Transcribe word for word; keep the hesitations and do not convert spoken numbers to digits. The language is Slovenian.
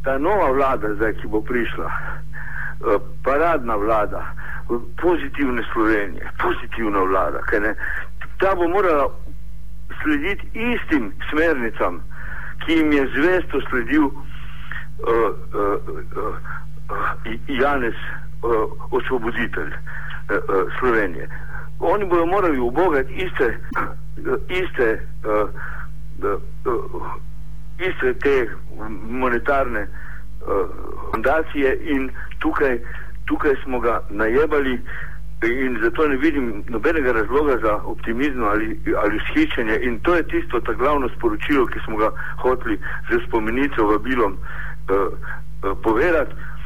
ta nova vlada zdaj, ki bo prišla, paradna vlada, pozitivne Slovenije, pozitivna vlada, kaj ne, ta bo morala slediti istim smernicam, ki jim je zvesto sledil uh, uh, uh, uh, Janez uh, osvoboditelj uh, uh, Slovenije. Oni bodo morali ubogati iste uh, iste uh, uh, uh, iste te monetarne fondacije uh, in tukaj, tukaj smo ga najebali in zato ne vidim nobenega razloga za optimizem ali, ali vzhičenje in to je tisto, ta glavno sporočilo, ki smo ga hoteli z spomenico vabilom uh, uh, povedati.